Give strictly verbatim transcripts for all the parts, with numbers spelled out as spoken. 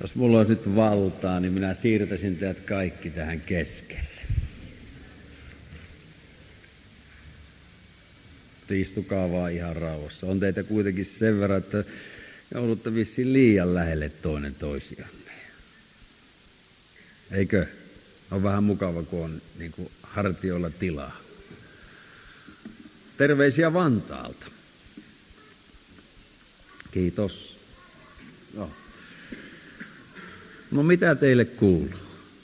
Jos mulla olisi nyt valtaa, niin minä siirtäisin teidät kaikki tähän keskelle. Istukaa vaan ihan rauhassa. On teitä kuitenkin sen verran, että joudutte vissiin liian lähelle toinen toisianne. Eikö? On vähän mukava, kun on niin kuin hartioilla tilaa. Terveisiä Vantaalta. Kiitos. No, no mitä teille kuuluu?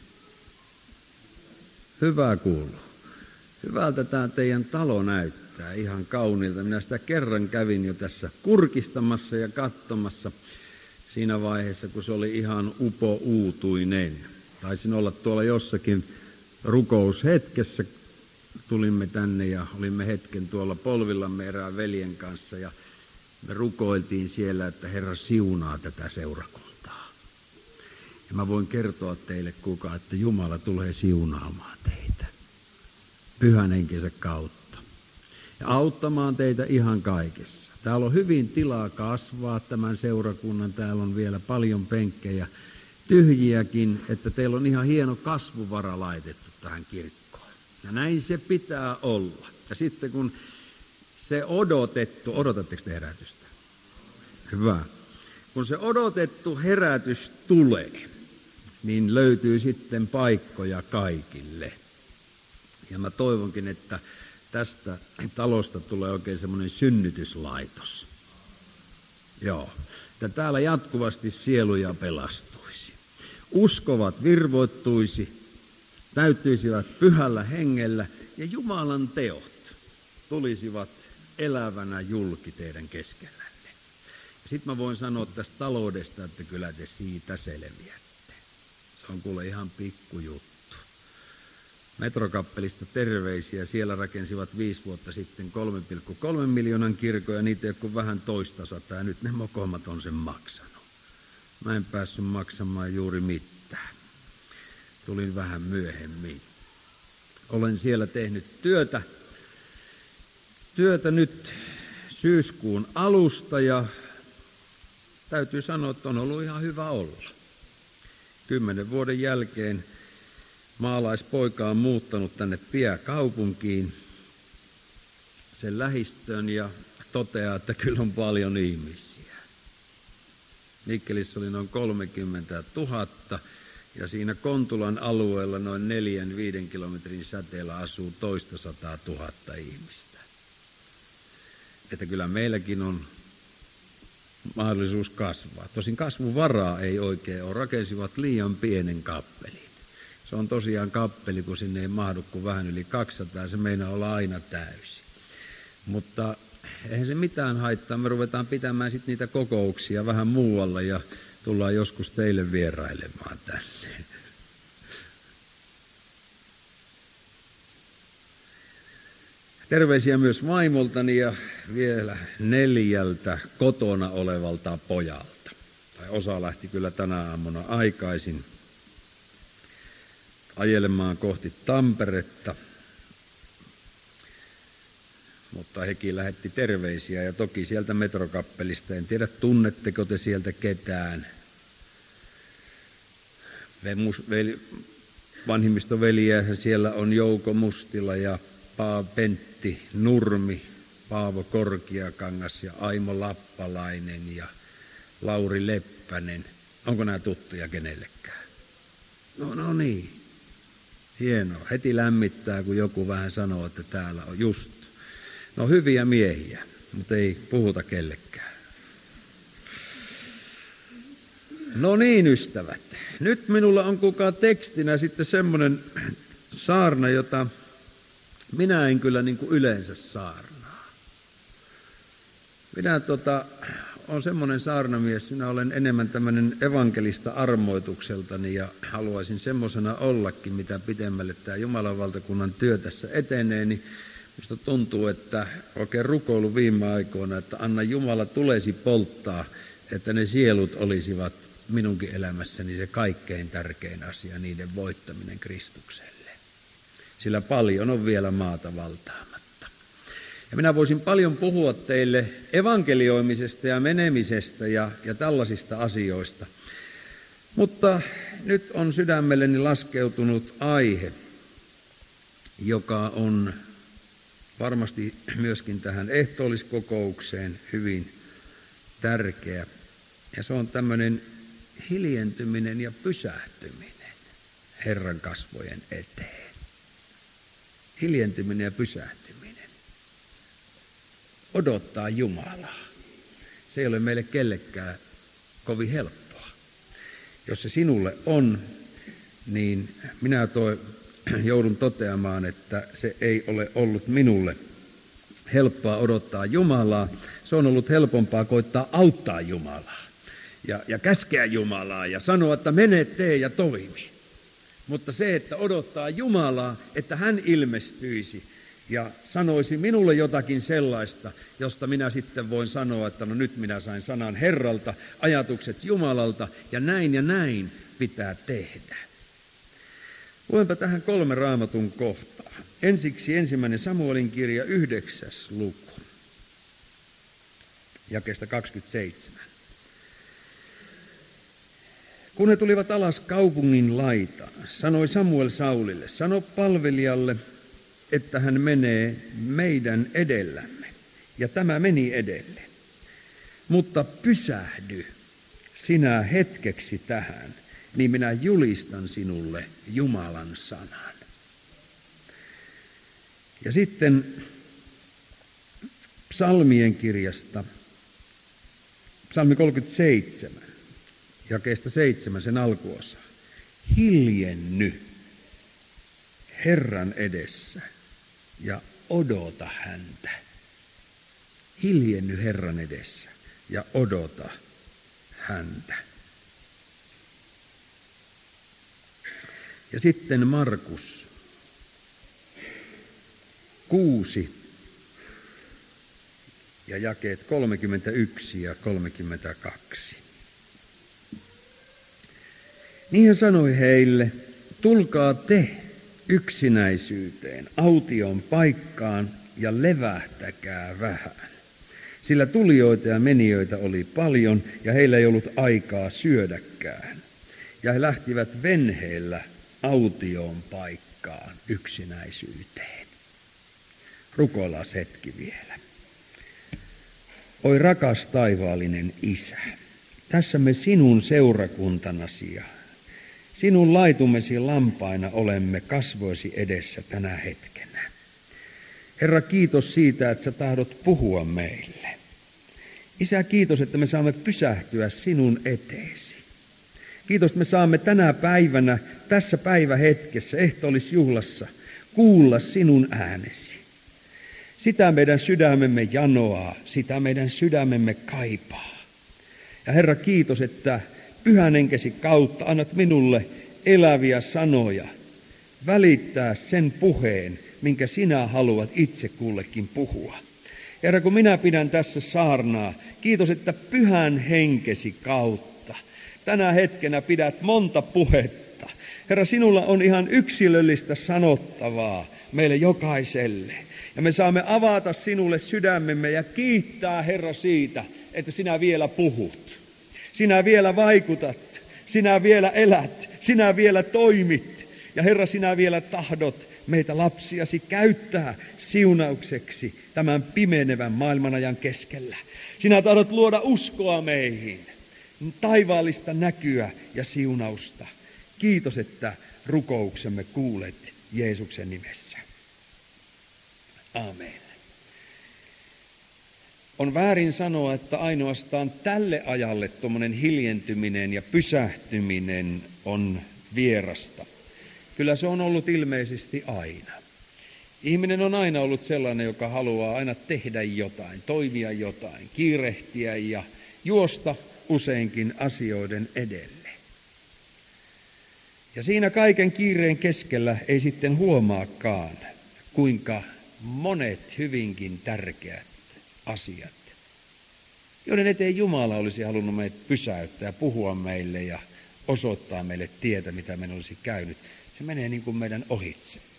Hyvää kuuluu. Hyvältä tämä teidän talo näyttää, ihan kauniilta. Minä sitä kerran kävin jo tässä kurkistamassa ja katsomassa siinä vaiheessa, kun se oli ihan upouutuinen. Taisin olla tuolla jossakin rukoushetkessä. Tulimme tänne ja olimme hetken tuolla polvillamme erään veljen kanssa ja me rukoiltiin siellä, että Herra siunaa tätä seurakuntaa. Ja mä voin kertoa teille, kuka, että Jumala tulee siunaamaan teitä Pyhän Henkensä kautta ja auttamaan teitä ihan kaikessa. Täällä on hyvin tilaa kasvaa tämän seurakunnan. Täällä on vielä paljon penkkejä, tyhjiäkin, että teillä on ihan hieno kasvuvara laitettu tähän kirkkoon. Ja näin se pitää olla. Ja sitten kun se odotettu, odotatteko te herätystä? Hyvä. Kun se odotettu herätys tulee, niin löytyy sitten paikkoja kaikille. Ja mä toivonkin, että tästä talosta tulee oikein semmoinen synnytyslaitos. Joo. Että täällä jatkuvasti sieluja pelastuisi. Uskovat virvoittuisi, täyttyisivät pyhällä hengellä ja Jumalan teot tulisivat elävänä julki teidän keskellänne. Sitten mä voin sanoa tästä taloudesta, että kyllä te siitä selviätte. Se on kuule ihan pikkujuttu. Metrokappelista terveisiä. Siellä rakensivat viisi vuotta sitten kolme pilkku kolme miljoonan kirkoja. Niitä ei ole kuin vähän toista sataa. Nyt ne mokomat on sen maksanut. Mä en päässyt maksamaan juuri mitään. Tulin vähän myöhemmin. Olen siellä tehnyt työtä. Työtä nyt syyskuun alusta ja täytyy sanoa, että on ollut ihan hyvä olla. Kymmenen vuoden jälkeen maalaispoika on muuttanut tänne Piäkaupunkiin sen lähistöön ja toteaa, että kyllä on paljon ihmisiä. Mikkelissä oli noin kolmekymmentätuhatta ja siinä Kontulan alueella noin neljän viiden kilometrin säteellä asuu toista sataa tuhatta ihmistä. Että kyllä meilläkin on mahdollisuus kasvaa. Tosin kasvuvaraa ei oikein ole. Rakensivat liian pienen kappelin. Se on tosiaan kappeli, kun sinne ei mahdu kuin vähän yli kaksisataa. Se meinaa olla aina täysi. Mutta eihän se mitään haittaa. Me ruvetaan pitämään sitten niitä kokouksia vähän muualla ja tullaan joskus teille vierailemaan tänne. Terveisiä myös vaimoltani ja vielä neljältä kotona olevalta pojalta. Tai osa lähti kyllä tänä aamuna aikaisin ajelemaan kohti Tamperetta. Mutta hekin lähetti terveisiä ja toki sieltä Metrokappelista. En tiedä, tunnetteko te sieltä ketään. Vanhimmistoveliä siellä on Jouko Mustila ja Pentti Nurmi, Paavo Korkeakangas ja Aimo Lappalainen ja Lauri Leppänen. Onko nämä tuttuja kenellekään? No, no niin. Hienoa. Heti lämmittää, kun joku vähän sanoo, että täällä on just. No hyviä miehiä, mutta ei puhuta kellekään. No niin, ystävät. Nyt minulla on kukaan tekstinä sitten semmoinen saarna, jota minä en kyllä niin kuin yleensä saarnaa. Minä tota, olen semmoinen saarnamies, minä olen enemmän tämmöinen evankelista armoitukseltani ja haluaisin semmoisena ollakin, mitä pitemmälle tämä Jumalan valtakunnan työ tässä etenee, niin minusta tuntuu, että oikein rukoilu viime aikoina, että anna Jumala tulesi polttaa, että ne sielut olisivat minunkin elämässäni se kaikkein tärkein asia, niiden voittaminen Kristukselle. Sillä paljon on vielä maata valtaamatta. Ja minä voisin paljon puhua teille evankelioimisesta ja menemisestä ja, ja tällaisista asioista. Mutta nyt on sydämelleni laskeutunut aihe, joka on varmasti myöskin tähän ehtoolliskokoukseen hyvin tärkeä. Ja se on tämmöinen hiljentyminen ja pysähtyminen Herran kasvojen eteen. Hiljentyminen ja pysähtyminen. Odottaa Jumalaa. Se ei ole meille kellekään kovin helppoa. Jos se sinulle on, niin minä toi, joudun toteamaan, että se ei ole ollut minulle helppoa odottaa Jumalaa. Se on ollut helpompaa koittaa auttaa Jumalaa ja, ja käskeä Jumalaa ja sanoa, että mene, tee ja toimi. Mutta se, että odottaa Jumalaa, että hän ilmestyisi ja sanoisi minulle jotakin sellaista, josta minä sitten voin sanoa, että no nyt minä sain sanan Herralta, ajatukset Jumalalta ja näin ja näin pitää tehdä. Luenpa tähän kolme Raamatun kohtaa. Ensiksi ensimmäinen Samuelin kirja, yhdeksäs luku, jakeesta kaksikymmentäseitsemän. Kun he tulivat alas kaupungin laitaan, sanoi Samuel Saulille, sano palvelijalle, että hän menee meidän edellämme. Ja tämä meni edelle. Mutta pysähdy sinä hetkeksi tähän, niin minä julistan sinulle Jumalan sanan. Ja sitten psalmien kirjasta, psalmi kolmekymmentäseitsemän, jakeesta seitsemän, sen alkuosa. Hiljenny Herran edessä ja odota häntä. Hiljenny Herran edessä ja odota häntä. Ja sitten Markus kuusi ja jakeet kolmekymmentäyksi ja kolmekymmentäkaksi. Niin hän sanoi heille, tulkaa te yksinäisyyteen, aution paikkaan ja levähtäkää vähän. Sillä tulijoita ja menijöitä oli paljon ja heillä ei ollut aikaa syödäkään. Ja he lähtivät venheellä autioon paikkaan yksinäisyyteen. Rukoillaan hetki vielä. Oi rakas taivaallinen Isä, tässä me sinun seurakuntanasi ja sinun laitumesi lampaina olemme kasvoisi edessä tänä hetkenä. Herra, kiitos siitä, että sä tahdot puhua meille. Isä, kiitos, että me saamme pysähtyä sinun eteesi. Kiitos, että me saamme tänä päivänä, tässä päivähetkessä, ehtoollisjuhlassa, kuulla sinun äänesi. Sitä meidän sydämemme janoaa, sitä meidän sydämemme kaipaa. Ja Herra, kiitos, että Pyhän Henkesi kautta annat minulle eläviä sanoja, välittää sen puheen, minkä sinä haluat itse kullekin puhua. Herra, kun minä pidän tässä saarnaa, kiitos, että Pyhän Henkesi kautta tänä hetkenä pidät monta puhetta. Herra, sinulla on ihan yksilöllistä sanottavaa meille jokaiselle. Ja me saamme avata sinulle sydämemme ja kiittää, Herra, siitä, että sinä vielä puhut. Sinä vielä vaikutat, sinä vielä elät, sinä vielä toimit. Ja Herra, sinä vielä tahdot meitä lapsiasi käyttää siunaukseksi tämän pimenevän maailmanajan keskellä. Sinä tahdot luoda uskoa meihin, taivaallista näkyä ja siunausta. Kiitos, että rukouksemme kuulet Jeesuksen nimessä. Aamen. On väärin sanoa, että ainoastaan tälle ajalle tuommoinen hiljentyminen ja pysähtyminen on vierasta. Kyllä se on ollut ilmeisesti aina. Ihminen on aina ollut sellainen, joka haluaa aina tehdä jotain, toimia jotain, kiirehtiä ja juosta useinkin asioiden edelle. Ja siinä kaiken kiireen keskellä ei sitten huomaakaan, kuinka monet hyvinkin tärkeät asiat, joiden eteen Jumala olisi halunnut meidät pysäyttää, puhua meille ja osoittaa meille tietä, mitä meidän olisi käynyt. Se menee niin kuin meidän ohitsemme.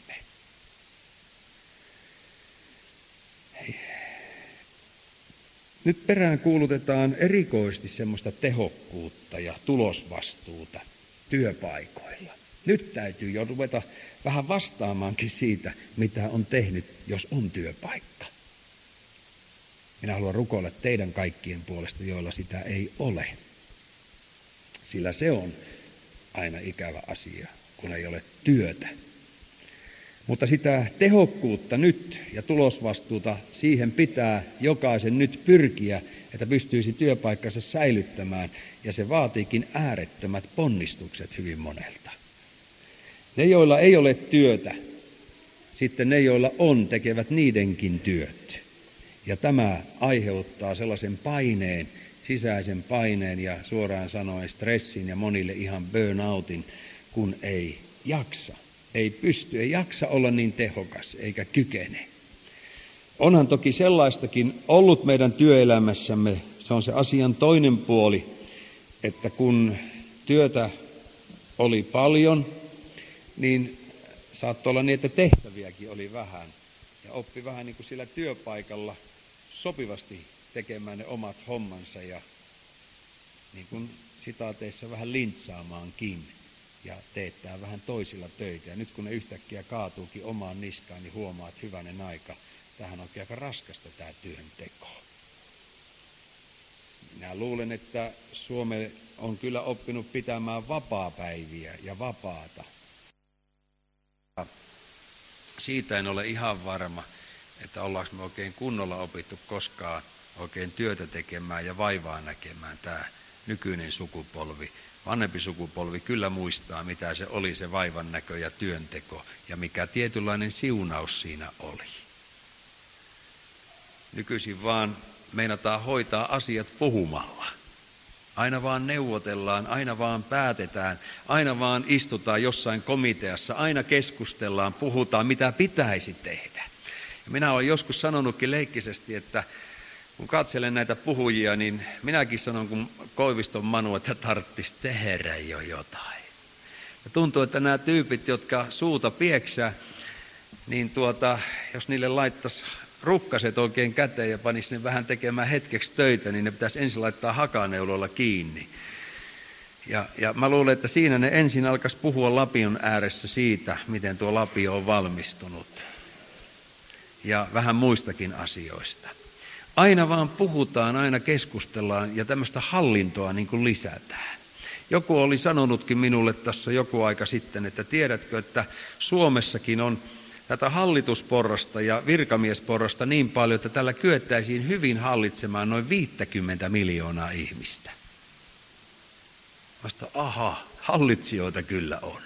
Nyt perään kuulutetaan erikoisesti semmoista tehokkuutta ja tulosvastuuta työpaikoilla. Nyt täytyy jo ruveta vähän vastaamaankin siitä, mitä on tehnyt, jos on työpaikka. Minä haluan rukoilla teidän kaikkien puolesta, joilla sitä ei ole. Sillä se on aina ikävä asia, kun ei ole työtä. Mutta sitä tehokkuutta nyt ja tulosvastuuta, siihen pitää jokaisen nyt pyrkiä, että pystyisi työpaikkansa säilyttämään. Ja se vaatiikin äärettömät ponnistukset hyvin monelta. Ne, joilla ei ole työtä, sitten ne, joilla on, tekevät niidenkin työt. Ja tämä aiheuttaa sellaisen paineen, sisäisen paineen ja suoraan sanoen stressin ja monille ihan burnoutin, kun ei jaksa. Ei pysty, ei jaksa olla niin tehokas eikä kykene. Onhan toki sellaistakin ollut meidän työelämässämme, se on se asian toinen puoli, että kun työtä oli paljon, niin saattoi olla niin, että tehtäviäkin oli vähän. Ja oppi vähän niin kuin sillä työpaikalla sopivasti tekemään ne omat hommansa ja niin kuin sitaateissa vähän lintsaamaankin ja teettää vähän toisilla töitä. Ja nyt kun ne yhtäkkiä kaatuukin omaan niskaan, niin huomaat hyvänen aika, tämähän on aika raskasta tämä työnteko. Minä luulen, että Suomi on kyllä oppinut pitämään vapaapäiviä ja vapaata. Siitä en ole ihan varma, että ollaanko me oikein kunnolla opittu koskaan oikein työtä tekemään ja vaivaa näkemään tämä nykyinen sukupolvi. Vanhempi sukupolvi kyllä muistaa, mitä se oli se vaivan näkö ja työnteko ja mikä tietynlainen siunaus siinä oli. Nykyisin vaan meinataan hoitaa asiat puhumalla. Aina vaan neuvotellaan, aina vaan päätetään, aina vaan istutaan jossain komiteassa, aina keskustellaan, puhutaan, mitä pitäisi tehdä. Ja minä olen joskus sanonutkin leikkisesti, että kun katselen näitä puhujia, niin minäkin sanon kuin Koiviston Manu, että tarvitsisi tehdä jo jotain. Ja tuntuu, että nämä tyypit, jotka suuta pieksää, niin tuota, jos niille laittaisi rukkaset oikein käteen ja panisi ne vähän tekemään hetkeksi töitä, niin ne pitäisi ensin laittaa hakaneuloilla kiinni. Ja, ja mä luulen, että siinä ne ensin alkaisi puhua lapion ääressä siitä, miten tuo lapio on valmistunut. Ja vähän muistakin asioista. Aina vaan puhutaan, aina keskustellaan ja tämmöistä hallintoa niin kuin lisätään. Joku oli sanonutkin minulle tässä joku aika sitten, että tiedätkö, että Suomessakin on tätä hallitusporrasta ja virkamiesporrasta niin paljon, että tällä kyettäisiin hyvin hallitsemaan noin viisikymmentä miljoonaa ihmistä. Vasta aha, hallitsijoita kyllä on,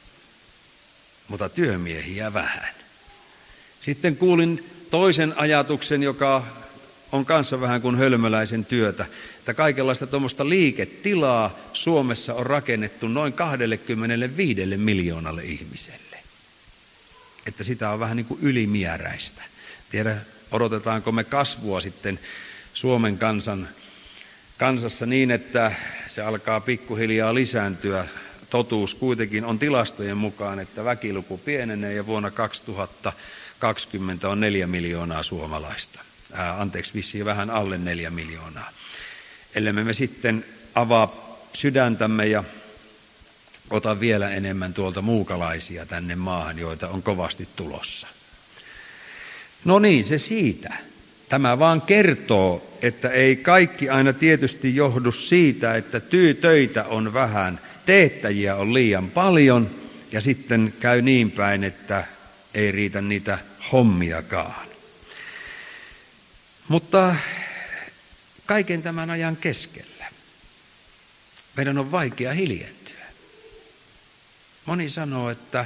mutta työmiehiä vähän. Sitten kuulin toisen ajatuksen, joka on kanssa vähän kuin hölmöläisen työtä, että kaikenlaista tuommoista liiketilaa Suomessa on rakennettu noin kaksikymmentäviisi miljoonalle ihmiselle. Että sitä on vähän niin kuin ylimääräistä. Tiedä, odotetaanko me kasvua sitten Suomen kansan, kansassa niin, että se alkaa pikkuhiljaa lisääntyä. Totuus kuitenkin on tilastojen mukaan, että väkiluku pienenee ja vuonna kaksituhattakaksikymmentä on neljä miljoonaa suomalaista. Ää, anteeksi, vissiin vähän alle neljä miljoonaa. Ellei me sitten avaa sydäntämme ja ota vielä enemmän tuolta muukalaisia tänne maahan, joita on kovasti tulossa. No niin, se siitä. Tämä vaan kertoo, että ei kaikki aina tietysti johdu siitä, että työtöitä on vähän, teettäjiä on liian paljon ja sitten käy niin päin, että ei riitä niitä hommiakaan. Mutta kaiken tämän ajan keskellä meidän on vaikea hiljentyä. Moni sanoo, että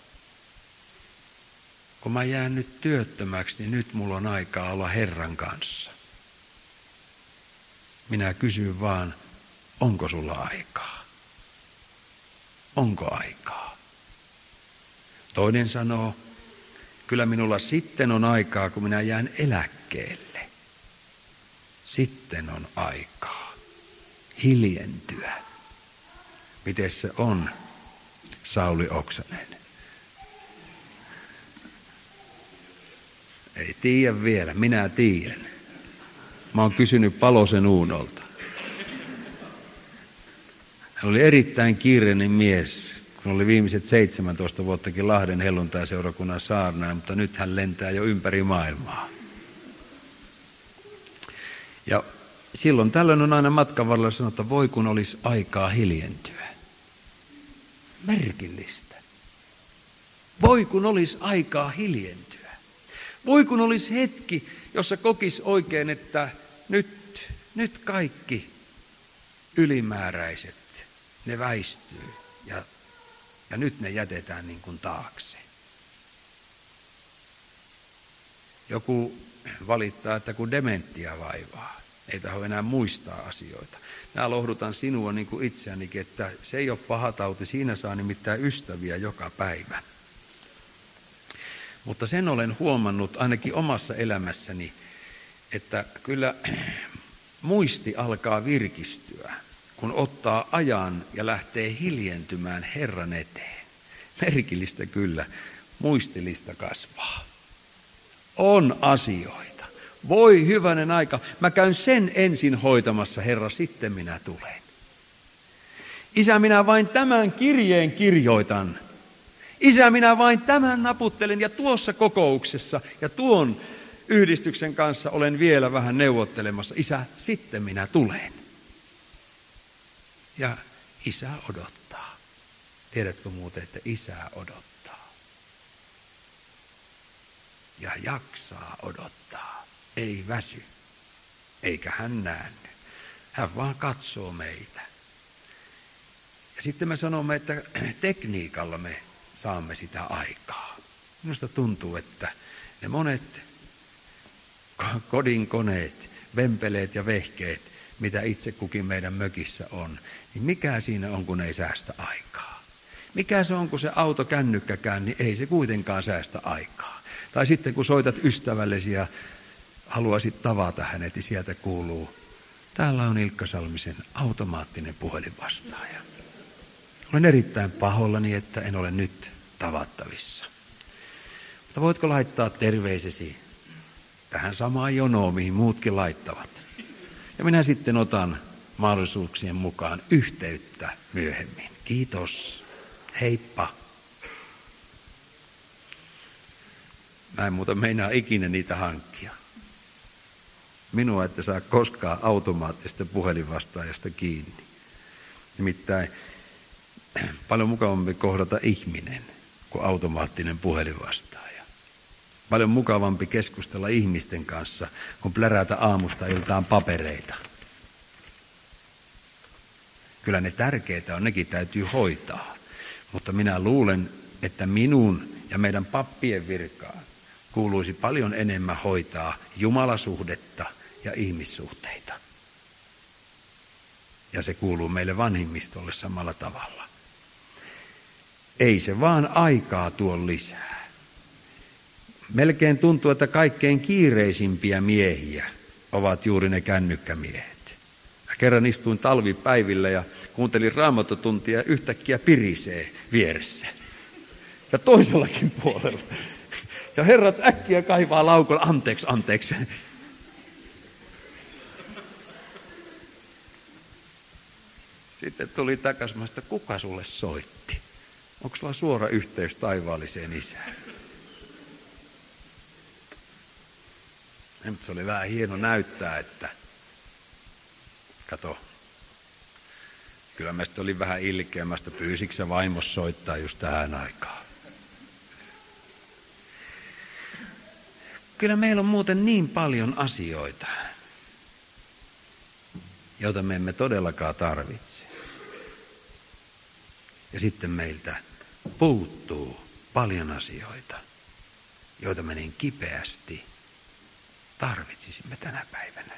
kun mä jään nyt työttömäksi, niin nyt mulla on aikaa olla Herran kanssa. Minä kysyn vaan, onko sulla aikaa? Onko aikaa? Toinen sanoo, kyllä minulla sitten on aikaa, kun minä jään eläkkeelle. Sitten on aikaa hiljentyä. Miten se on, Sauli Oksanen? Ei tiedä vielä, minä tiedän. Mä oon kysynyt Palosen Uunolta. Hän oli erittäin kiireinen mies, kun oli viimeiset seitsemäntoista vuottakin Lahden helluntaiseurakunnan saarnaaja, mutta nyt hän lentää jo ympäri maailmaa. Ja silloin tällöin on aina matkan varrella sanottu, että voi kun olisi aikaa hiljentyä. Merkillistä. Voi kun olisi aikaa hiljentyä. Voi kun olisi hetki, jossa kokisi oikein, että nyt, nyt kaikki ylimääräiset, ne väistyy ja, ja nyt ne jätetään niin kuin taakse. Joku valittaa, että kun dementia vaivaa, ei tahdo enää muistaa asioita. Minä lohdutan sinua niin kuin itseänikin, että se ei ole paha tauti, siinä saa nimittäin ystäviä joka päivä. Mutta sen olen huomannut ainakin omassa elämässäni, että kyllä muisti alkaa virkistyä, kun ottaa ajan ja lähtee hiljentymään Herran eteen. Merkillistä kyllä, muistilista kasvaa. On asioita. Voi hyvänen aika, mä käyn sen ensin hoitamassa, Herra, sitten minä tulen. Isä, minä vain tämän kirjeen kirjoitan. Isä, minä vain tämän naputtelen ja tuossa kokouksessa ja tuon yhdistyksen kanssa olen vielä vähän neuvottelemassa. Isä, sitten minä tulen. Ja isä odottaa. Tiedätkö muuten, että isä odottaa? Ja jaksaa odottaa. Ei väsy. Eikä hän näänny. Hän vaan katsoo meitä. Ja sitten me sanomme, että tekniikalla me saamme sitä aikaa. Minusta tuntuu, että ne monet kodin koneet, vempeleet ja vehkeet, mitä itse kukin meidän mökissä on, niin mikä siinä on, kun ei säästä aikaa? Mikä se on, kun se auto kännykkäkään, niin ei se kuitenkaan säästä aikaa. Tai sitten kun soitat ystävällesi ja haluaisit tavata hänet, niin sieltä kuuluu, täällä on Ilkka Salmisen automaattinen puhelinvastaaja. Olen erittäin pahoillani, että en ole nyt tavattavissa. Mutta voitko laittaa terveisesi tähän samaan jonoon, mihin muutkin laittavat? Ja minä sitten otan mahdollisuuksien mukaan yhteyttä myöhemmin. Kiitos. Heippa. Mä en muuta meinaa ikinä niitä hankkia. Minua ette saa koskaan automaattista puhelinvastaajasta kiinni. Nimittäin paljon mukavampi kohdata ihminen kuin automaattinen puhelinvastaaja. Paljon mukavampi keskustella ihmisten kanssa, kuin plärätä aamusta iltaan papereita. Kyllä ne tärkeitä on, nekin täytyy hoitaa. Mutta minä luulen, että minun ja meidän pappien virkaan kuuluisi paljon enemmän hoitaa jumalasuhdetta ja ihmissuhteita. Ja se kuuluu meille vanhimmistolle samalla tavalla. Ei se vaan aikaa tuo lisää. Melkein tuntuu, että kaikkein kiireisimpiä miehiä ovat juuri ne kännykkämiehet. Mä kerran istuin talvipäivillä ja kuuntelin raamattotuntia ja yhtäkkiä pirisee vieressä. Ja toisellakin puolella. Ja herrat äkkiä kaivaa laukolla, anteeksi, anteeksi. Sitten tuli takaisin, että kuka sulle soitti? Onko sulla suora yhteys taivaalliseen isään? Se oli vähän hieno näyttää, että kato, kyllä mä sitten olin vähän ilkeämästä, pyysikö se vaimos soittaa just tähän aikaan. Kyllä meillä on muuten niin paljon asioita, joita me emme todellakaan tarvitse. Ja sitten meiltä puuttuu paljon asioita, joita me niin kipeästi tarvitsisimme tänä päivänä.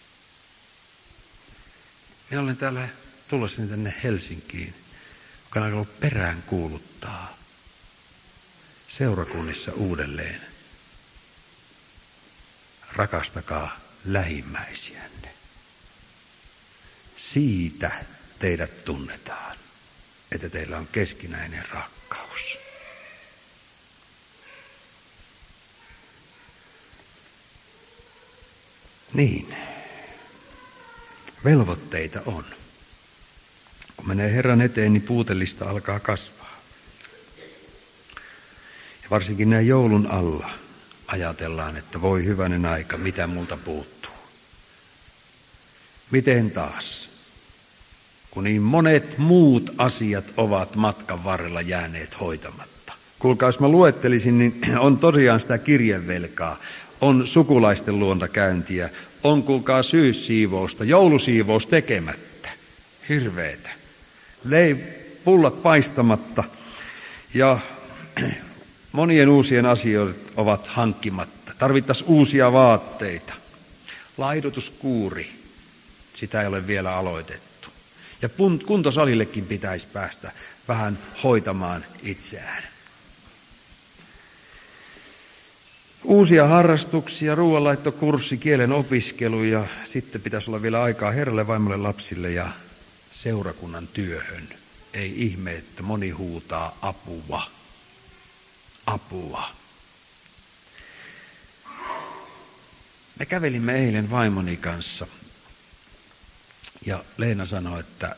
Minä olen täällä tulossani tänne Helsinkiin, joka on ollut perään kuuluttaa seurakunnissa uudelleen. Rakastakaa lähimmäisiänne. Siitä teidät tunnetaan, että teillä on keskinäinen rakkaus. Niin. Velvoitteita on. Kun menee Herran eteen, niin puutellista alkaa kasvaa. Ja varsinkin näin joulun alla ajatellaan, että voi hyvänen aika, mitä multa puuttuu. Miten taas? Kun niin monet muut asiat ovat matkan varrella jääneet hoitamatta. Kuulkaa, jos mä luettelisin, niin on tosiaan sitä kirjevelkaa, on sukulaisten luonta käyntiä, on kuulkaa syyssiivousta, joulusiivous tekemättä. Hirveetä. Lei pullat paistamatta ja monien uusien asioiden ovat hankkimatta. Tarvittaisiin uusia vaatteita. Laidutuskuuri, sitä ei ole vielä aloitettu. Ja kuntosalillekin pitäisi päästä vähän hoitamaan itseään. Uusia harrastuksia, ruoanlaittokurssi, kielen opiskelu ja sitten pitäisi olla vielä aikaa herralle, vaimolle, lapsille ja seurakunnan työhön. Ei ihme, että moni huutaa apua. Apua. Me kävelimme eilen vaimoni kanssa ja Leena sanoi, että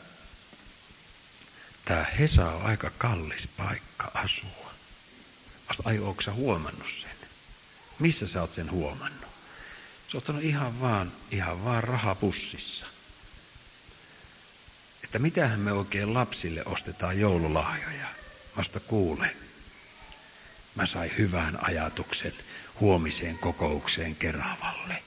tämä Hesa on aika kallis paikka asua. Ai, ootko sä huomannut sen? Missä sä oot sen huomannut? Se on ottanut ihan vaan, ihan vaan rahapussissa. Että mitähän me oikein lapsille ostetaan joululahjoja. Vasta kuule. Mä sain hyvän ajatuksen huomiseen kokoukseen Keravalle.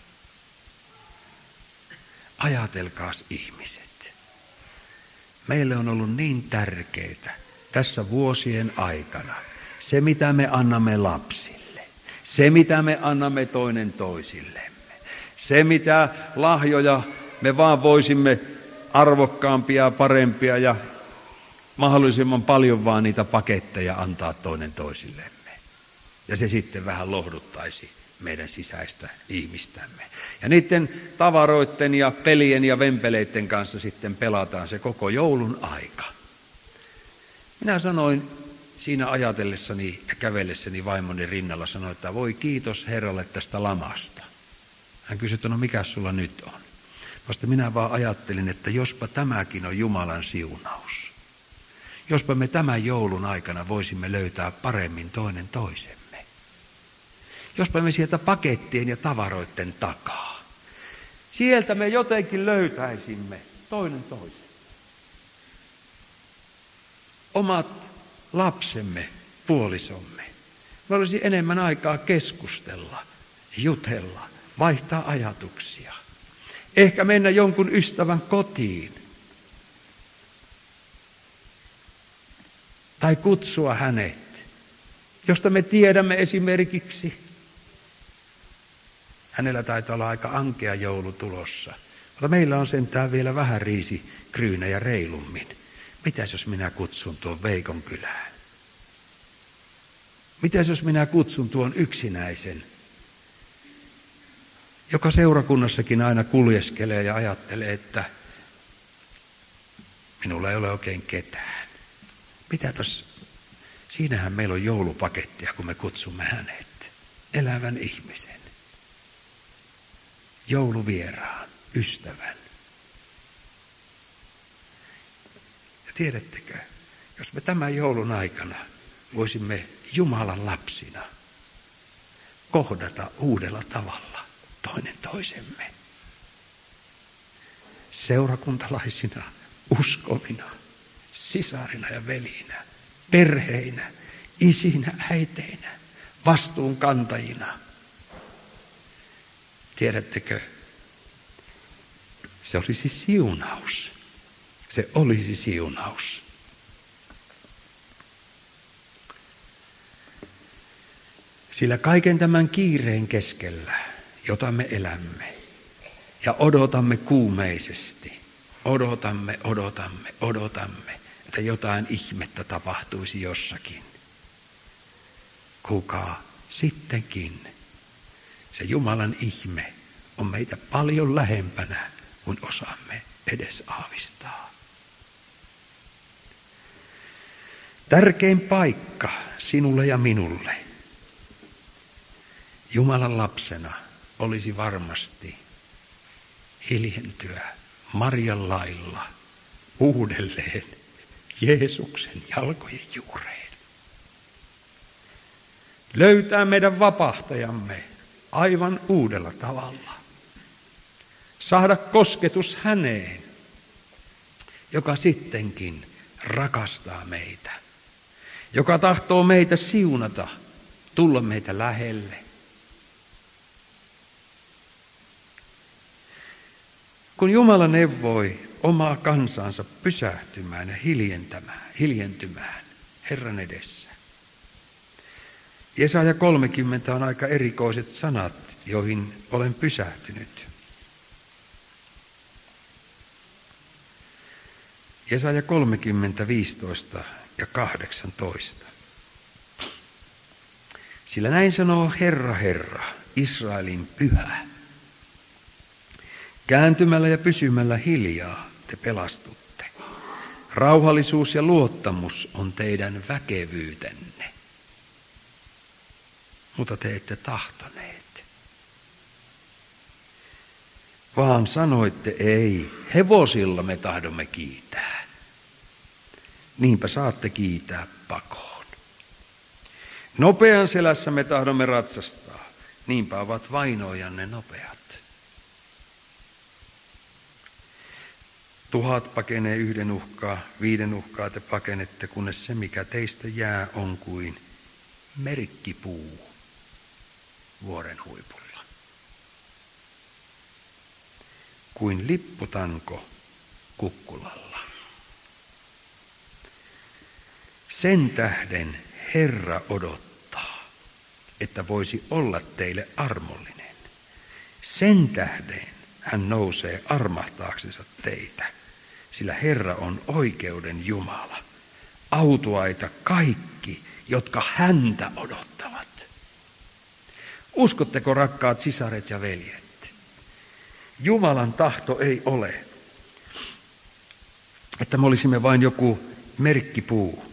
Ajatelkaas ihmiset. Meille on ollut niin tärkeää tässä vuosien aikana se, mitä me annamme lapsille. Se, mitä me annamme toinen toisillemme. Se, mitä lahjoja me vaan voisimme arvokkaampia, parempia ja mahdollisimman paljon vaan niitä paketteja antaa toinen toisillemme. Ja se sitten vähän lohduttaisi meidän sisäistä ihmistämme. Ja niiden tavaroiden ja pelien ja vempeleiden kanssa sitten pelataan se koko joulun aika. Minä sanoin siinä ajatellessani ja kävellessäni vaimoni rinnalla, sanoin, että voi kiitos Herralle tästä lamasta. Hän kysyi, että no mikä sulla nyt on? Vasta minä vaan ajattelin, että jospa tämäkin on Jumalan siunaus. Jospa me tämän joulun aikana voisimme löytää paremmin toinen toisemme. Jospa me sieltä pakettien ja tavaroiden takaa. Sieltä me jotenkin löytäisimme toinen toisen. Omat lapsemme, puolisomme. Me olisi enemmän aikaa keskustella, jutella, vaihtaa ajatuksia. Ehkä mennä jonkun ystävän kotiin. Tai kutsua hänet, josta me tiedämme esimerkiksi. Hänellä taitaa olla aika ankea joulu tulossa. Mutta meillä on sentään vielä vähän riisikryynejä reilummin. Mitäs jos minä kutsun tuon Veikon kylään? Mitäs jos minä kutsun tuon yksinäisen, joka seurakunnassakin aina kuljeskelee ja ajattelee, että minulla ei ole oikein ketään. Mitäpäs, siinähän meillä on joulupakettia, kun me kutsumme hänet, elävän ihmisen, jouluvieraan, ystävän. Ja tiedättekö, jos me tämän joulun aikana voisimme Jumalan lapsina kohdata uudella tavalla toinen toisemme, seurakuntalaisina, uskovina, sisarina ja velinä, perheinä, isinä, äiteinä, vastuunkantajina. Tiedättekö, se olisi siunaus. Se olisi siunaus. Sillä kaiken tämän kiireen keskellä, jota me elämme ja odotamme kuumeisesti, odotamme, odotamme, odotamme, että jotain ihmettä tapahtuisi jossakin. Kuulkaa, sittenkin se Jumalan ihme on meitä paljon lähempänä kuin osaamme edes aavistaa. Tärkein paikka sinulle ja minulle Jumalan lapsena olisi varmasti hiljentyä Marjan lailla uudelleen Jeesuksen jalkojen juureen. Löytää meidän vapahtajamme aivan uudella tavalla. Saada kosketus häneen, joka sittenkin rakastaa meitä, joka tahtoo meitä siunata, tulla meitä lähelle. Kun Jumala neuvoi omaa kansansa pysähtymään ja hiljentämään, hiljentymään Herran edessä. Jesaja kolmekymmentä on aika erikoiset sanat, joihin olen pysähtynyt. Jesaja kolmekymmentä, viisitoista ja kahdeksantoista. Sillä näin sanoo Herra, Herra, Israelin pyhä. Kääntymällä ja pysymällä hiljaa te pelastutte. Rauhallisuus ja luottamus on teidän väkevyytenne. Mutta te ette tahtoneet. Vaan sanoitte ei, hevosilla me tahdomme kiitää. Niinpä saatte kiitää pakoon. Nopean selässä me tahdomme ratsastaa. Niinpä ovat vainojanne nopeat. Tuhat pakenee yhden uhkaa, viiden uhkaa te pakenette, kunnes se mikä teistä jää on kuin merkkipuu vuoren huipulla. Kuin lipputanko kukkulalla. Sen tähden Herra odottaa, että voisi olla teille armollinen. Sen tähden hän nousee armahtaaksensa teitä, sillä Herra on oikeuden Jumala. Autuaita kaikki, jotka häntä odottavat. Uskotteko, rakkaat sisaret ja veljet? Jumalan tahto ei ole, että me olisimme vain joku merkkipuu,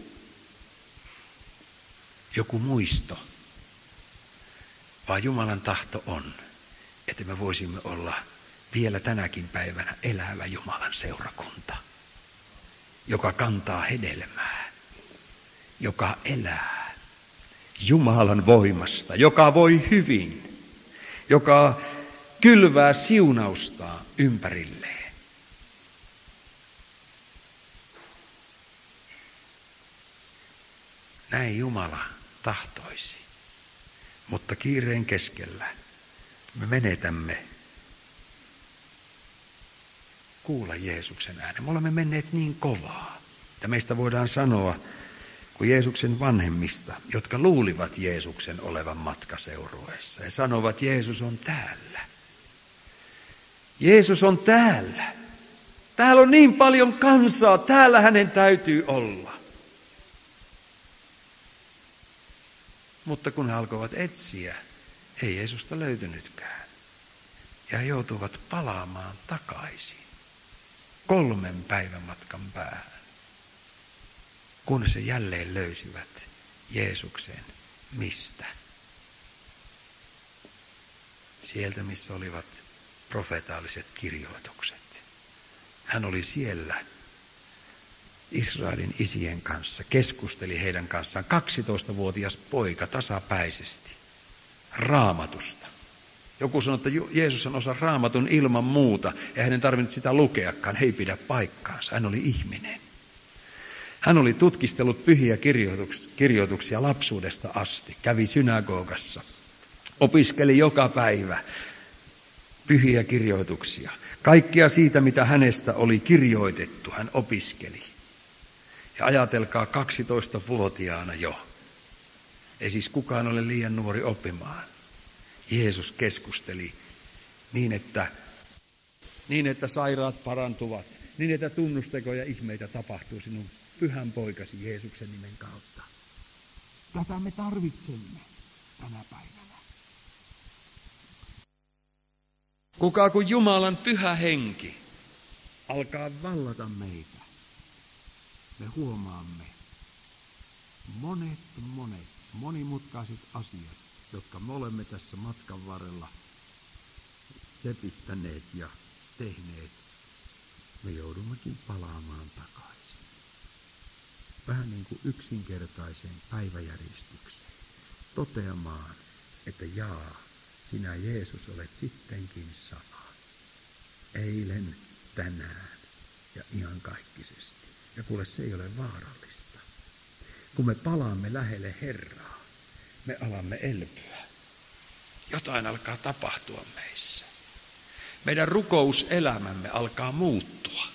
joku muisto, vaan Jumalan tahto on, että me voisimme olla vielä tänäkin päivänä elävä Jumalan seurakunta, joka kantaa hedelmää, joka elää Jumalan voimasta, joka voi hyvin, joka kylvää siunausta ympärilleen. Näin Jumala tahtoisi, mutta kiireen keskellä me menetämme kuulla Jeesuksen äänen. Me olemme menneet niin kovaa, että meistä voidaan sanoa, kuin Jeesuksen vanhemmista, jotka luulivat Jeesuksen olevan matkaseurueessa ja sanovat, Jeesus on täällä. Jeesus on täällä. Täällä on niin paljon kansaa, täällä hänen täytyy olla. Mutta kun he alkoivat etsiä, ei Jeesusta löytynytkään. Ja he joutuivat palaamaan takaisin kolmen päivän matkan päähän, kun se jälleen löysivät Jeesuksen mistä? Sieltä, missä olivat profetaaliset kirjoitukset. Hän oli siellä Israelin isien kanssa, keskusteli heidän kanssaan, kaksitoistavuotias poika tasapäisesti Raamatusta. Joku sanoi, että Jeesus on osa Raamatun ilman muuta, ja hänen tarvinnut sitä lukeakaan, ei pidä paikkaansa, hän oli ihminen. Hän oli tutkistellut pyhiä kirjoituksia lapsuudesta asti, kävi synagogassa, opiskeli joka päivä pyhiä kirjoituksia. Kaikkea siitä, mitä hänestä oli kirjoitettu, hän opiskeli. Ja ajatelkaa, kaksitoistavuotiaana jo. Ei siis kukaan ole liian nuori oppimaan. Jeesus keskusteli niin, että, niin, että sairaat parantuvat, niin, että tunnustekoja ihmeitä tapahtuu sinun pyhän poikasi Jeesuksen nimen kautta. Tätä me tarvitsemme tänä päivänä. Kuka kuin Jumalan pyhä henki alkaa vallata meitä, me huomaamme monet, monet, monimutkaiset asiat, jotka me olemme tässä matkan varrella sepittäneet ja tehneet me joudummekin palaamaan takaisin. Vähän niin kuin yksinkertaiseen päiväjärjestykseen. Toteamaan, että jaa, sinä Jeesus olet sittenkin sama. Eilen, tänään ja iankaikkisesti. Ja kuule, se ei ole vaarallista. Kun me palaamme lähelle Herraa, me alamme elpyä. Jotain alkaa tapahtua meissä. Meidän rukouselämämme alkaa muuttua.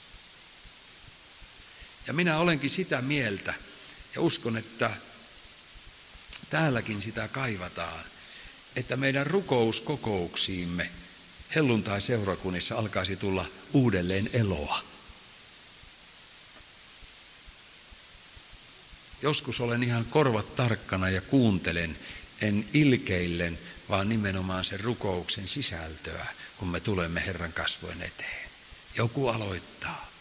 Ja minä olenkin sitä mieltä, ja uskon, että täälläkin sitä kaivataan, että meidän rukouskokouksiimme helluntai-seurakunnissa alkaisi tulla uudelleen eloa. Joskus olen ihan korvat tarkkana ja kuuntelen, en ilkeillen, vaan nimenomaan sen rukouksen sisältöä, kun me tulemme Herran kasvojen eteen. Joku aloittaa.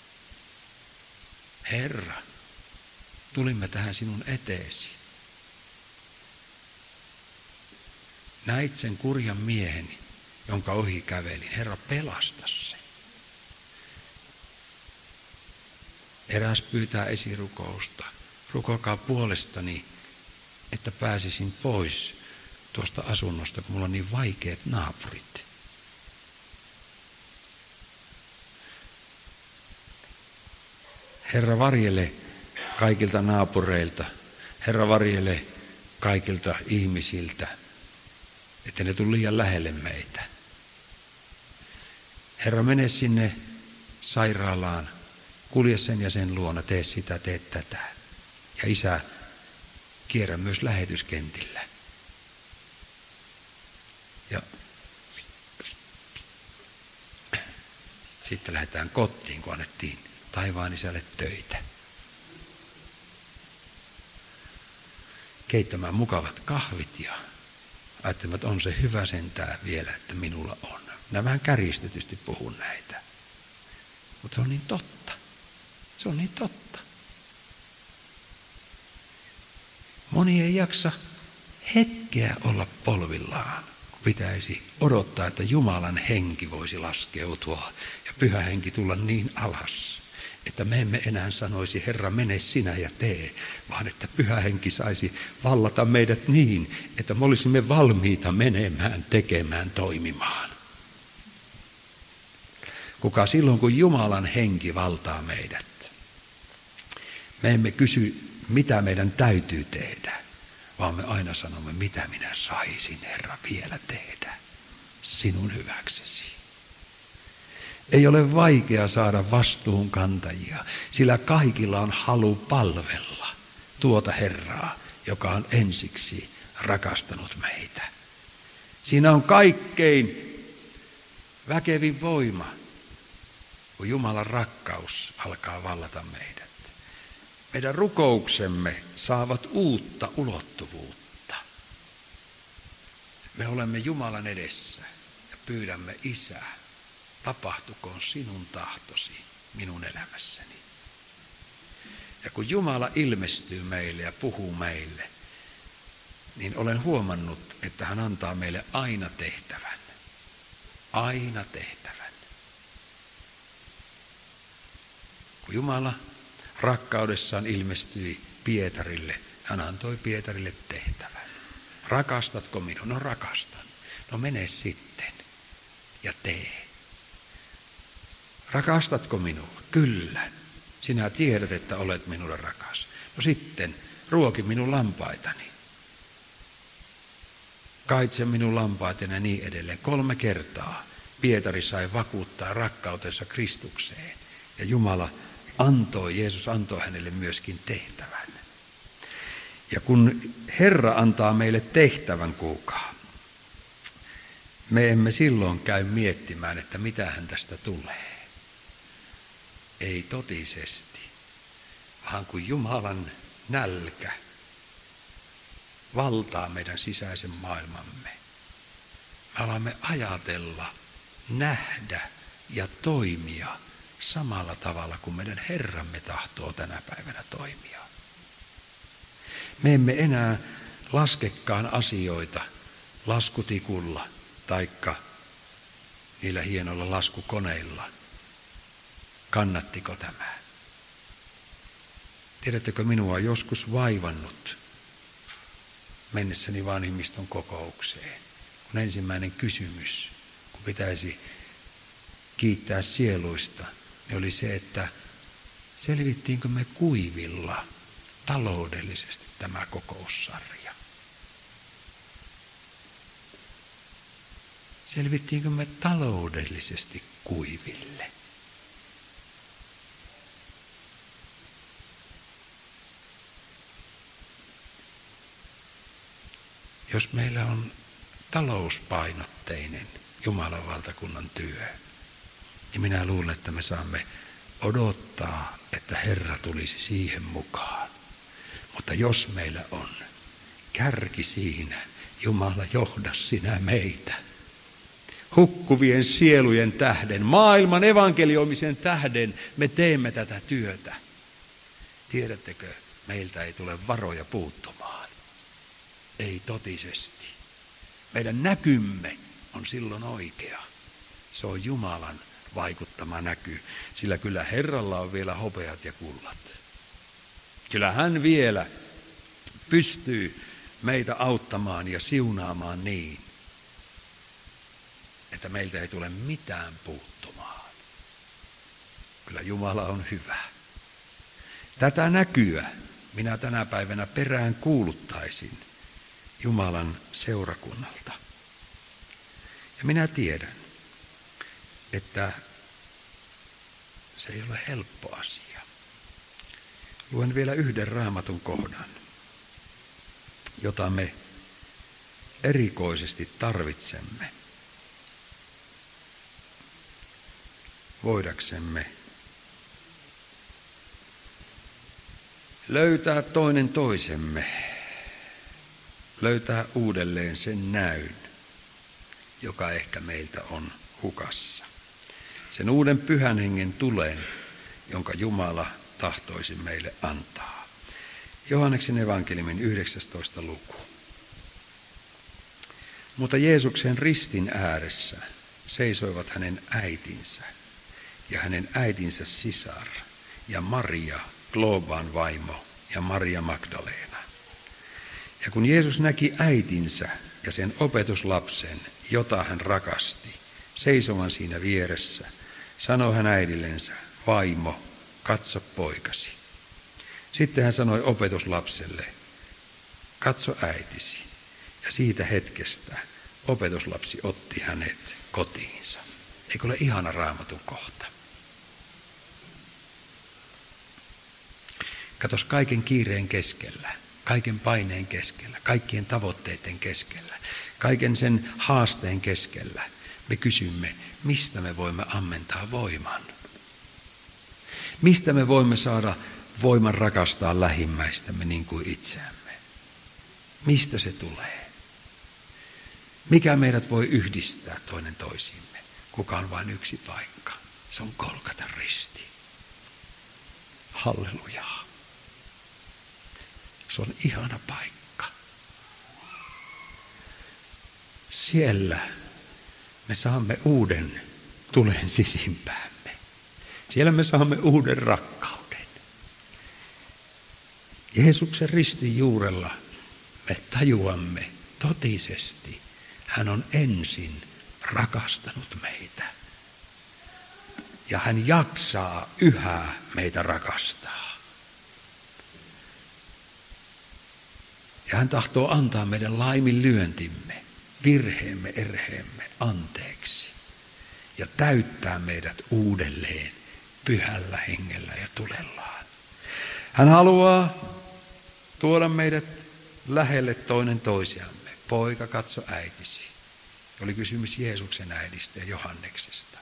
Herra, tulimme tähän sinun eteesi. Näit sen kurjan miehen, jonka ohi kävelin. Herra, pelasta se. Eräs pyytää esirukousta. Rukokaa puolestani, että pääsisin pois tuosta asunnosta, kun mulla on niin vaikeat naapurit. Herra, varjele kaikilta naapureilta. Herra, varjele kaikilta ihmisiltä, että ne tule liian lähelle meitä. Herra, mene sinne sairaalaan, kulje sen ja sen luona, tee sitä, tee tätä. Ja Isä, kierrä myös lähetyskentillä. Ja sitten lähdetään kotiin, kun annettiin taivaan Isälle töitä. Keittämään mukavat kahvit ja ajattelen, että on se hyvä sentää vielä, että minulla on. Minä vähän kärjistetysti puhun näitä. Mutta se on niin totta. Se on niin totta. Moni ei jaksa hetkeä olla polvillaan, kun pitäisi odottaa, että Jumalan henki voisi laskeutua ja pyhä henki tulla niin alas, että me emme enää sanoisi, Herra, mene sinä ja tee, vaan että pyhä henki saisi vallata meidät niin, että me olisimme valmiita menemään, tekemään, toimimaan. Kuka silloin, kun Jumalan henki valtaa meidät, me emme kysy, mitä meidän täytyy tehdä, vaan me aina sanomme, mitä minä saisin, Herra, vielä tehdä sinun hyväksesi. Ei ole vaikea saada vastuunkantajia, sillä kaikilla on halu palvella tuota Herraa, joka on ensiksi rakastanut meitä. Siinä on kaikkein väkevin voima, kun Jumalan rakkaus alkaa vallata meidät. Meidän rukouksemme saavat uutta ulottuvuutta. Me olemme Jumalan edessä ja pyydämme, Isä, tapahtukoon sinun tahtosi minun elämässäni. Ja kun Jumala ilmestyy meille ja puhuu meille, niin olen huomannut, että hän antaa meille aina tehtävän. Aina tehtävän. Kun Jumala rakkaudessaan ilmestyi Pietarille, hän antoi Pietarille tehtävän. Rakastatko minua? No rakastan. No mene sitten ja tee. Rakastatko minua? Kyllä. Sinä tiedät, että olet minulle rakas. No sitten ruoki minun lampaitani. Kaitse minun lampaitani ja niin edelleen. Kolme kertaa Pietari sai vakuuttaa rakkautensa Kristukseen. Ja Jumala antoi, Jeesus antoi hänelle myöskin tehtävän. Ja kun Herra antaa meille tehtävän, kuulkaa, me emme silloin käy miettimään, että mitä hän tästä tulee. Ei totisesti, vaan kun Jumalan nälkä valtaa meidän sisäisen maailmamme, me alamme ajatella, nähdä ja toimia samalla tavalla kuin meidän Herramme tahtoo tänä päivänä toimia. Me emme enää laskekaan asioita laskutikulla taikka niillä hienoilla laskukoneilla, Kannattiko tämä? Tiedättekö, minua on joskus vaivannut mennessäni vanhimmiston kokoukseen, kun ensimmäinen kysymys, kun pitäisi kiittää sieluista, niin oli se, että selvittiinkö me kuivilla taloudellisesti tämä kokoussarja? Selvittiinkö me taloudellisesti kuiville? Jos meillä on talouspainotteinen Jumalan valtakunnan työ, niin minä luulen, että me saamme odottaa, että Herra tulisi siihen mukaan. Mutta jos meillä on kärki siinä, Jumala, johda sinä meitä. Hukkuvien sielujen tähden, maailman evankelioimisen tähden me teemme tätä työtä. Tiedättekö, meiltä ei tule varoja puuttumaan. Ei totisesti. Meidän näkymme on silloin oikea. Se on Jumalan vaikuttama näky, sillä kyllä Herralla on vielä hopeat ja kullat. Kyllä hän vielä pystyy meitä auttamaan ja siunaamaan niin, että meiltä ei tule mitään puuttumaan. Kyllä Jumala on hyvä. Tätä näkyä minä tänä päivänä perään kuuluttaisin Jumalan seurakunnalta. Ja minä tiedän, että se ei ole helppo asia. Luen vielä yhden Raamatun kohdan, jota me erikoisesti tarvitsemme voidaksemme löytää toinen toisemme, löytää uudelleen sen näyn, joka ehkä meiltä on hukassa. Sen uuden pyhän hengen tulen, jonka Jumala tahtoisi meille antaa. Johanneksen evankeliumin yhdeksästoista luku. Mutta Jeesuksen ristin ääressä seisoivat hänen äitinsä ja hänen äitinsä sisar ja Maria, Klooban vaimo, ja Maria Magdalena. Ja kun Jeesus näki äitinsä ja sen opetuslapsen, jota hän rakasti, seisovan siinä vieressä, sanoi hän äidillensä, vaimo, katso poikasi. Sitten hän sanoi opetuslapselle, katso äitisi. Ja siitä hetkestä opetuslapsi otti hänet kotiinsa. Eikö ole ihana Raamatun kohta? Katos, kaiken kiireen keskellä, kaiken paineen keskellä, kaikkien tavoitteiden keskellä, kaiken sen haasteen keskellä, me kysymme, mistä me voimme ammentaa voiman? Mistä me voimme saada voiman rakastaa lähimmäistämme niin kuin itseämme? Mistä se tulee? Mikä meidät voi yhdistää toinen toisiimme? Kuka on vain yksi paikka? Se on Golgatan risti. Hallelujaa. Se on ihana paikka. Siellä me saamme uuden tulen sisimpäämme. Siellä me saamme uuden rakkauden. Jeesuksen ristin juurella me tajuamme totisesti, hän on ensin rakastanut meitä. Ja hän jaksaa yhä meitä rakastaa. Ja hän tahtoo antaa meidän laiminlyöntimme, virheemme, erheemme anteeksi. Ja täyttää meidät uudelleen pyhällä hengellä ja tulellaan. Hän haluaa tuoda meidät lähelle toinen toisiamme. Poika, katso äitisi. Oli kysymys Jeesuksen äidistä ja Johanneksesta.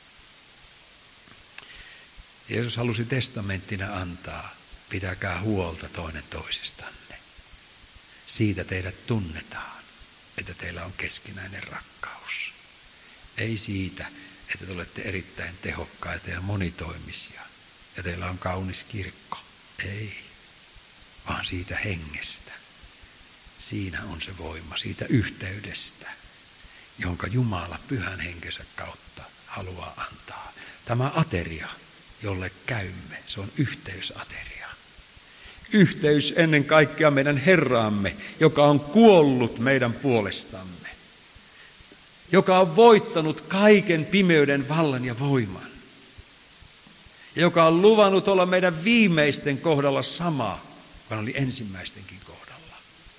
Jeesus halusi testamenttina antaa, pitäkää huolta toinen toisistanne. Siitä teidät tunnetaan, että teillä on keskinäinen rakkaus. Ei siitä, että te olette erittäin tehokkaita ja monitoimisia ja teillä on kaunis kirkko. Ei, vaan siitä hengestä. Siinä on se voima, siitä yhteydestä, jonka Jumala pyhän henkensä kautta haluaa antaa. Tämä ateria, jolle käymme. Se on yhteysateria. Yhteys ennen kaikkea meidän Herraamme, joka on kuollut meidän puolestamme. Joka on voittanut kaiken pimeyden vallan ja voiman. Ja joka on luvannut olla meidän viimeisten kohdalla sama, vaan oli ensimmäistenkin kohdalla.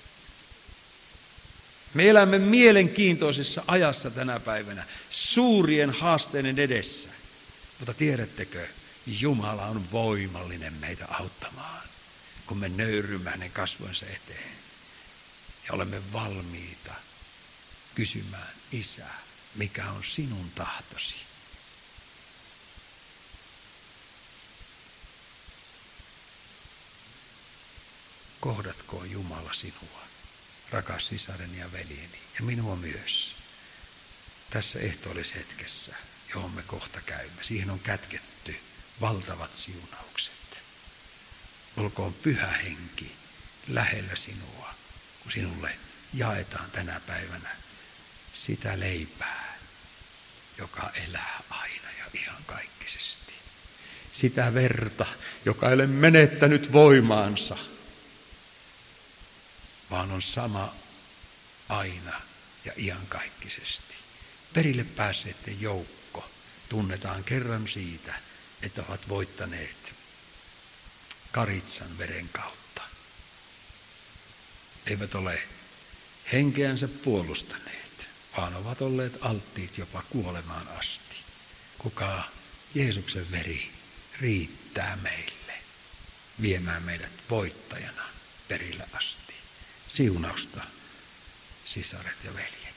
Me elämme mielenkiintoisessa ajassa tänä päivänä, suurien haasteiden edessä. Mutta tiedättekö, Jumala on voimallinen meitä auttamaan, kun me nöyrymme hänen kasvojensa eteen. Ja olemme valmiita kysymään, Isä, mikä on sinun tahtosi? Kohdatko Jumala sinua, rakas sisareni ja veljeni, ja minua myös, tässä ehtoollishetkessä, johon me kohta käymme. Siihen on kätketty valtavat siunaukset. Olkoon Pyhä Henki lähellä sinua, kun sinulle jaetaan tänä päivänä sitä leipää, joka elää aina ja iankaikkisesti. Sitä verta, joka ei ole menettänyt voimaansa, vaan on sama aina ja iankaikkisesti. Perille päässeiden joukko tunnetaan kerran siitä, että ovat voittaneet Karitsan veren kautta. Eivät ole henkeänsä puolustaneet, vaan ovat olleet alttiit jopa kuolemaan asti. Kuka Jeesuksen veri riittää meille, viemään meidät voittajana perille asti. Siunausta, sisaret ja veljet.